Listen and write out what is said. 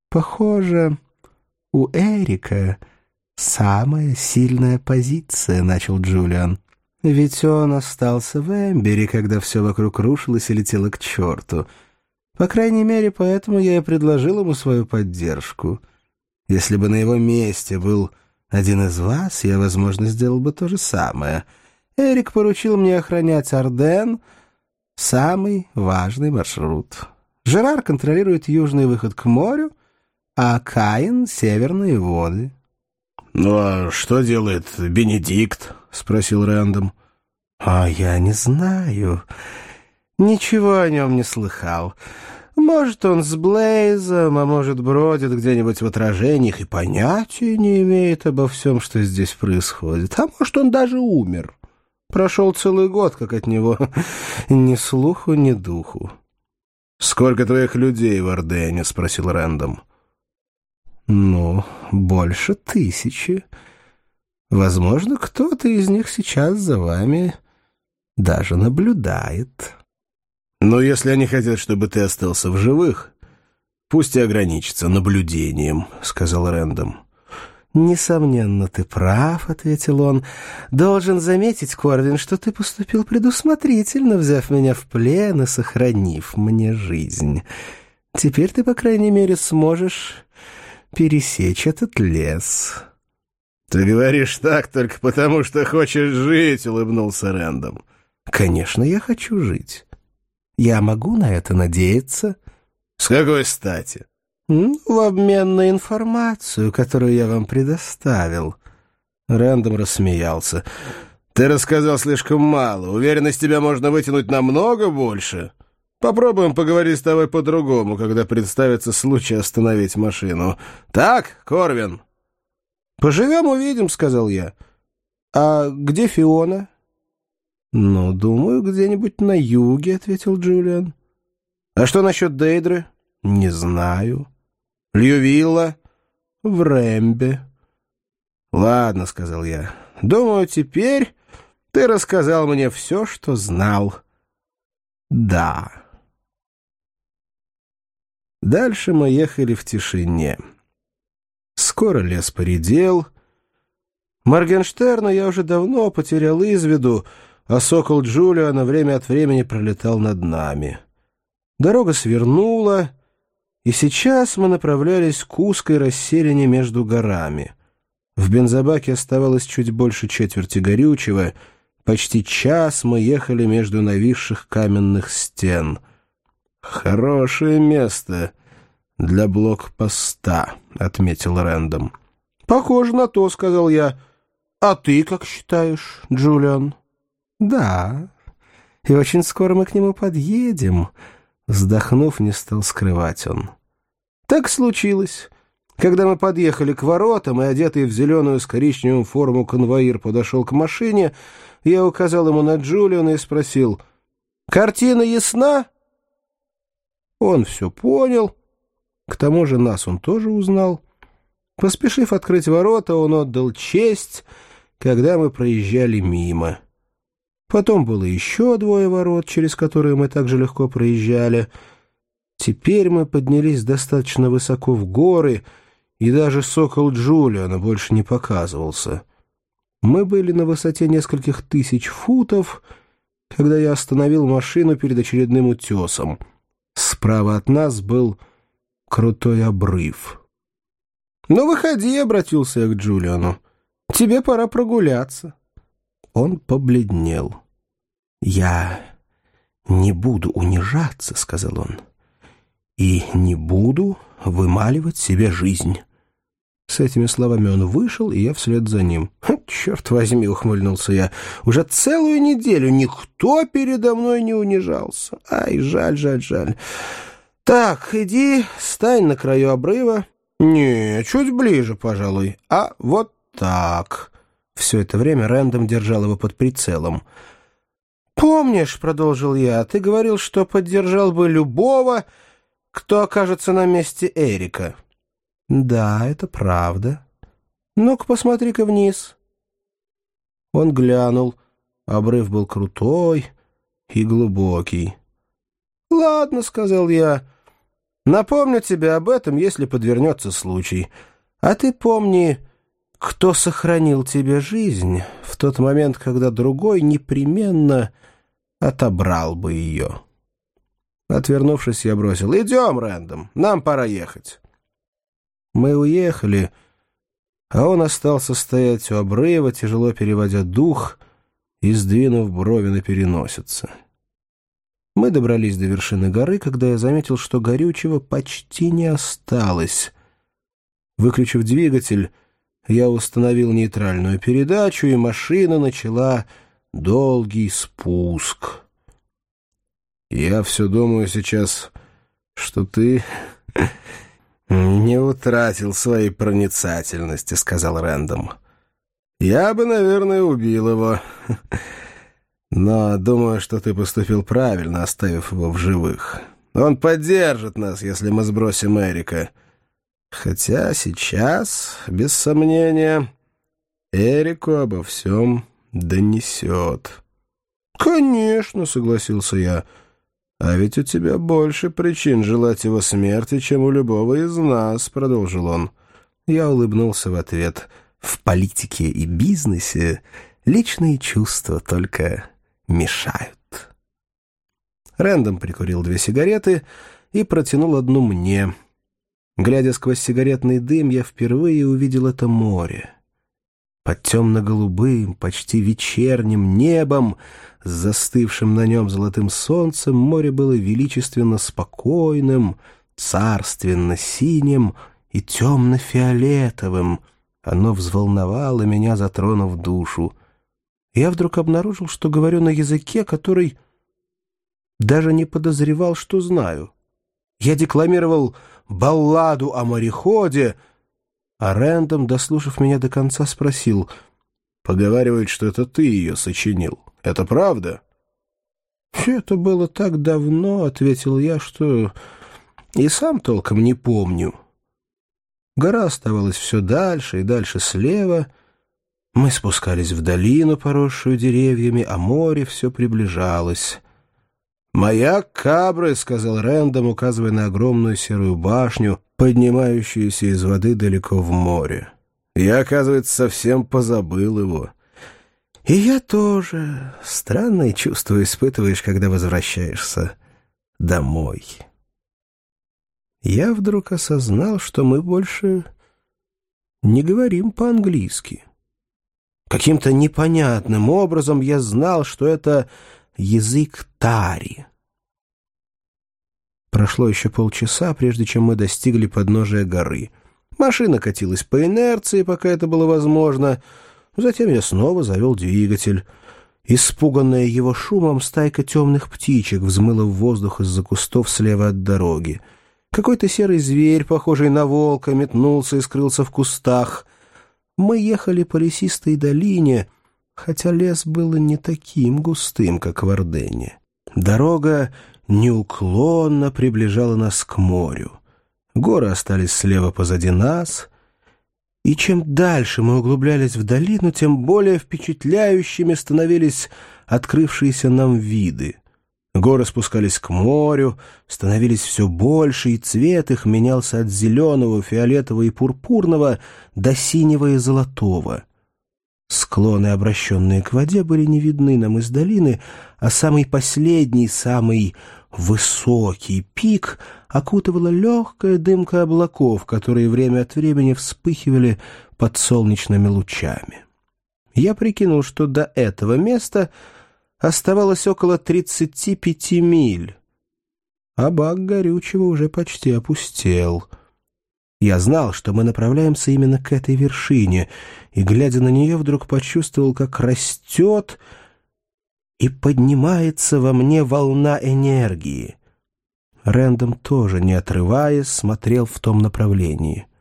Похоже, у Эрика самая сильная позиция, — начал Джулиан. Ведь он остался в Эмбере, когда все вокруг рушилось и летело к черту. По крайней мере, поэтому я и предложил ему свою поддержку. Если бы на его месте был один из вас, я, возможно, сделал бы то же самое. Эрик поручил мне охранять Арден, самый важный маршрут. Жерар контролирует южный выход к морю, а Каин — северные воды. — Ну а что делает Бенедикт? — спросил Рэндом. — А я не знаю. Ничего о нем не слыхал. Может, он с Блейзом, а может, бродит где-нибудь в отражениях и понятия не имеет обо всем, что здесь происходит. А может, он даже умер. Прошел целый год, как от него ни слуху, ни духу. — Сколько твоих людей в Ордене? — спросил Рэндом. — Ну, больше 1000. Возможно, кто-то из них сейчас за вами даже наблюдает. — Но если они хотят, чтобы ты остался в живых, пусть и ограничатся наблюдением, — сказал Рэндом. «Несомненно, ты прав», — ответил он. «Должен заметить, Корвин, что ты поступил предусмотрительно, взяв меня в плен и сохранив мне жизнь. Теперь ты, по крайней мере, сможешь пересечь этот лес». «Ты говоришь так только потому, что хочешь жить», — улыбнулся Рэндом. «Конечно, я хочу жить. Я могу на это надеяться». «С какой стати?» «В обмен на информацию, которую я вам предоставил». Рэндом рассмеялся. «Ты рассказал слишком мало. Уверен, из тебя можно вытянуть намного больше. Попробуем поговорить с тобой по-другому, когда представится случай остановить машину. Так, Корвин?» «Поживем, увидим», — сказал я. «А где Фиона?» «Ну, думаю, где-нибудь на юге», — ответил Джулиан. «А что насчет Дейдры?» «Не знаю». «Льювилла?» «В Рэмбе». «Ладно», — сказал я. «Думаю, теперь ты рассказал мне все, что знал». «Да». Дальше мы ехали в тишине. Скоро лес поредел. Моргенштерна я уже давно потерял из виду, а сокол Джулиана время от времени пролетал над нами. Дорога свернула, и сейчас мы направлялись к узкой расселине между горами. В бензобаке оставалось чуть больше четверти горючего. Почти час мы ехали между нависших каменных стен. «Хорошее место для блокпоста», — отметил Рэндом. «Похоже на то», — сказал я. «А ты как считаешь, Джулиан?» «Да, и очень скоро мы к нему подъедем», — вздохнув, не стал скрывать он. Так случилось. Когда мы подъехали к воротам, и одетый в зеленую с коричневым форму конвоир подошел к машине, я указал ему на Джулиана и спросил: «Картина ясна?» Он все понял. К тому же нас он тоже узнал. Поспешив открыть ворота, он отдал честь, когда мы проезжали мимо. Потом было еще 2 ворот, через которые мы так же легко проезжали. Теперь мы поднялись достаточно высоко в горы, и даже сокол Джулиана больше не показывался. Мы были на высоте нескольких тысяч футов, когда я остановил машину перед очередным утесом. Справа от нас был крутой обрыв. «Ну, выходи», — обратился я к Джулиану. «Тебе пора прогуляться». Он побледнел. «Я не буду унижаться», — сказал он, — «и не буду вымаливать себе жизнь». С этими словами он вышел, и я вслед за ним. «Черт возьми», — ухмыльнулся я, — «уже целую неделю никто передо мной не унижался. Ай, жаль, жаль, жаль. Так, иди, стань на краю обрыва. Не, чуть ближе, пожалуй. А вот так». Все это время Рэндом держал его под прицелом. «Помнишь, — продолжил я, — ты говорил, что поддержал бы любого, кто окажется на месте Эрика». «Да, это правда. Ну-ка, посмотри-ка вниз». Он глянул. Обрыв был крутой и глубокий. «Ладно, — сказал я, — Напомню тебе об этом, если подвернется случай. А ты помни, кто сохранил тебе жизнь в тот момент, когда другой непременно отобрал бы ее». Отвернувшись, я бросил: «Идем, Рэндом, нам пора ехать». Мы уехали, а он остался стоять у обрыва, тяжело переводя дух и сдвинув брови на переносице. Мы добрались до вершины горы, когда я заметил, что горючего почти не осталось. Выключив двигатель, я установил нейтральную передачу, и машина начала долгий спуск. «Я все думаю сейчас, что ты не утратил своей проницательности», — сказал Рэндом. «Я бы, наверное, убил его. Но думаю, что ты поступил правильно, оставив его в живых. Он поддержит нас, если мы сбросим Эрика. Хотя сейчас, без сомнения, Эрику обо всем донесет». «Конечно», — согласился я. «А ведь у тебя больше причин желать его смерти, чем у любого из нас», — продолжил он. Я улыбнулся в ответ. «В политике и бизнесе личные чувства только мешают». Рэндом прикурил 2 сигареты и протянул одну мне. Глядя сквозь сигаретный дым, я впервые увидел это море. Под темно-голубым, почти вечерним небом, с застывшим на нем золотым солнцем, море было величественно спокойным, царственно-синим и темно-фиолетовым. Оно взволновало меня, затронув душу. Я вдруг обнаружил, что говорю на языке, который даже не подозревал, что знаю. Я декламировал балладу о мореходе, а Рэндом, дослушав меня до конца, спросил: «Поговаривают, что это ты ее сочинил. Это правда?» «Это было так давно», — ответил я, — «что и сам толком не помню». Гора оставалась все дальше и дальше слева. Мы спускались в долину, поросшую деревьями, а море все приближалось. «Маяк Кабры», — сказал Рэндом, указывая на огромную серую башню, поднимающуюся из воды далеко в море. «Я, оказывается, совсем позабыл его». «И я тоже. Странные чувства испытываешь, когда возвращаешься домой». Я вдруг осознал, что мы больше не говорим по-английски. Каким-то непонятным образом я знал, что это язык тари. Прошло еще полчаса, прежде чем мы достигли подножия горы. Машина катилась по инерции, пока это было возможно. Затем я снова завел двигатель. Испуганная его шумом, стайка темных птичек взмыла в воздух из-за кустов слева от дороги. Какой-то серый зверь, похожий на волка, метнулся и скрылся в кустах. Мы ехали по лесистой долине, хотя лес был не таким густым, как в Арденне. Дорога неуклонно приближала нас к морю. Горы остались слева позади нас, и чем дальше мы углублялись в долину, тем более впечатляющими становились открывшиеся нам виды. Горы спускались к морю, становились все больше, и цвет их менялся от зеленого, фиолетового и пурпурного до синего и золотого. Склоны, обращенные к воде, были не видны нам из долины, а самый последний, самый высокий пик окутывала легкая дымка облаков, которые время от времени вспыхивали под солнечными лучами. Я прикинул, что до этого места оставалось около 35 миль, а бак горючего уже почти опустел. Я знал, что мы направляемся именно к этой вершине, и, глядя на нее, вдруг почувствовал, как растет и поднимается во мне волна энергии. Рэндом тоже, не отрываясь, смотрел в том направлении.